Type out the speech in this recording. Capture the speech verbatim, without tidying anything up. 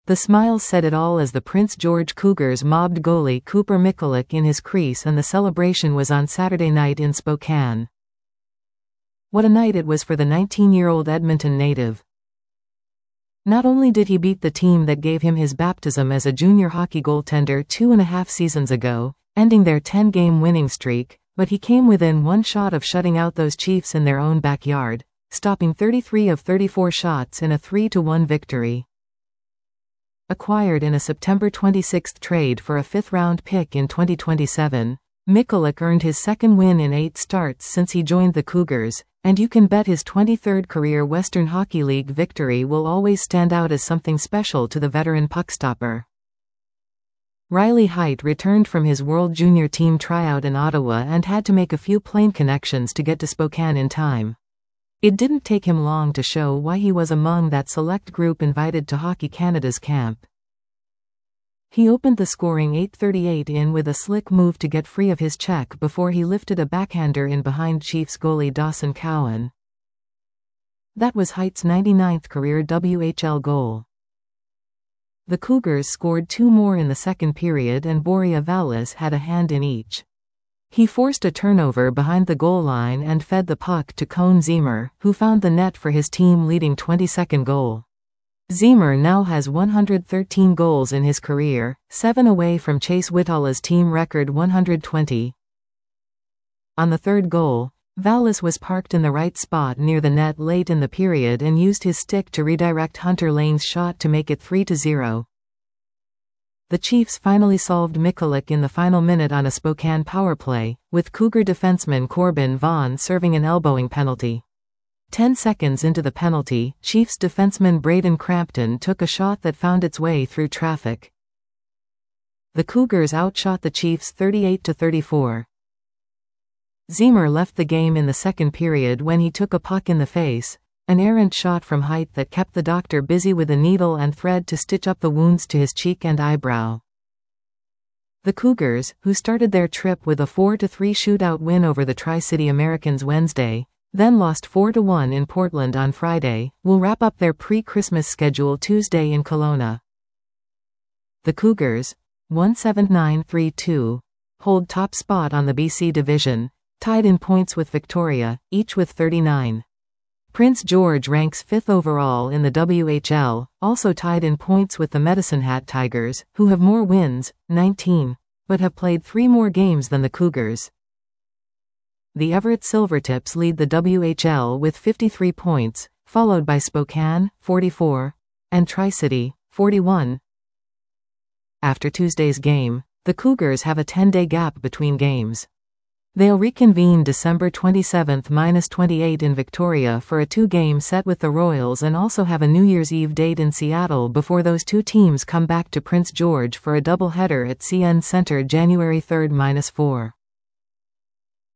The smile said it all as the Prince George Cougars mobbed goalie Cooper Mikulik in his crease, and the celebration was on Saturday night in Spokane. What a night it was for the nineteen-year-old Edmonton native. Not only did he beat the team that gave him his baptism as a junior hockey goaltender two and a half seasons ago, ending their ten-game winning streak, but he came within one shot of shutting out those Chiefs in their own backyard, stopping thirty-three of thirty-four shots in a three to one victory. Acquired in a September twenty-sixth trade for a fifth-round pick in twenty twenty-seven, Mikulik earned his second win in eight starts since he joined the Cougars, and you can bet his twenty-third career Western Hockey League victory will always stand out as something special to the veteran puckstopper. Riley Heidt returned from his World Junior Team tryout in Ottawa and had to make a few plane connections to get to Spokane in time. It didn't take him long to show why he was among that select group invited to Hockey Canada's camp. He opened the scoring eight thirty-eight in with a slick move to get free of his check before he lifted a backhander in behind Chiefs goalie Dawson Cowan. That was Heidt's ninety-ninth career W H L goal. The Cougars scored two more in the second period, and Borja Vallis had a hand in each. He forced a turnover behind the goal line and fed the puck to Koen Zemer, who found the net for his team-leading twenty-second goal. Zemer now has one hundred thirteen goals in his career, seven away from Chase Whittala's team record one hundred twenty. On the third goal, Vallis was parked in the right spot near the net late in the period and used his stick to redirect Hunter Lane's shot to make it three to zero. The Chiefs finally solved Mikulik in the final minute on a Spokane power play, with Cougar defenseman Corbin Vaughn serving an elbowing penalty. Ten seconds into the penalty, Chiefs defenseman Braden Crampton took a shot that found its way through traffic. The Cougars outshot the Chiefs thirty-eight to thirty-four. Zemer left the game in the second period when he took a puck in the face, an errant shot from Heidt that kept the doctor busy with a needle and thread to stitch up the wounds to his cheek and eyebrow. The Cougars, who started their trip with a four to three shootout win over the Tri-City Americans Wednesday, then lost four to one in Portland on Friday, will wrap up their pre-Christmas schedule Tuesday in Kelowna. The Cougars, one seven nine three two, hold top spot on the B C division, tied in points with Victoria, each with thirty-nine. Prince George ranks fifth overall in the W H L, also tied in points with the Medicine Hat Tigers, who have more wins, nineteen, but have played three more games than the Cougars. The Everett Silvertips lead the W H L with fifty-three points, followed by Spokane, forty-four, and Tri-City, forty-one. After Tuesday's game, the Cougars have a ten-day gap between games. They'll reconvene December twenty-seventh to twenty-eighth in Victoria for a two-game set with the Royals, and also have a New Year's Eve date in Seattle before those two teams come back to Prince George for a doubleheader at C N Center January third to fourth.